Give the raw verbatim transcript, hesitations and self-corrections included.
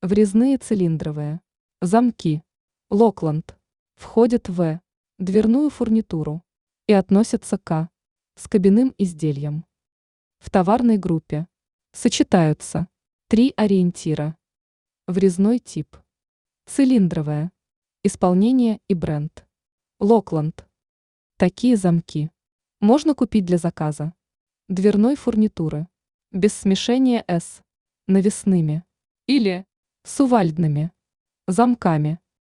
Врезные цилиндровые замки Локланд входят в дверную фурнитуру и относятся к с кабинным изделиям. В товарной группе сочетаются три ориентира. Врезной тип. Цилиндровая. Исполнение и бренд. Локланд. Такие замки можно купить для заказа дверной фурнитуры без смешения с навесными или сувальдными замками.